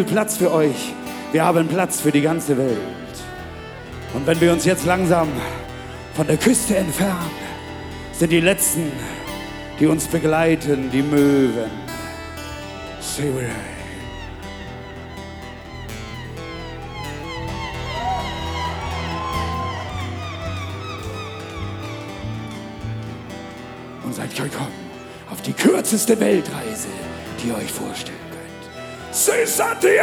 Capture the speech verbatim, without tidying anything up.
Platz für euch. Wir haben Platz für die ganze Welt. Und wenn wir uns jetzt langsam von der Küste entfernen, sind die Letzten, die uns begleiten, die Möwen. Say we are. Und seid willkommen auf die kürzeste Weltreise, die ihr euch vorstellen könnt. C'est Santiago!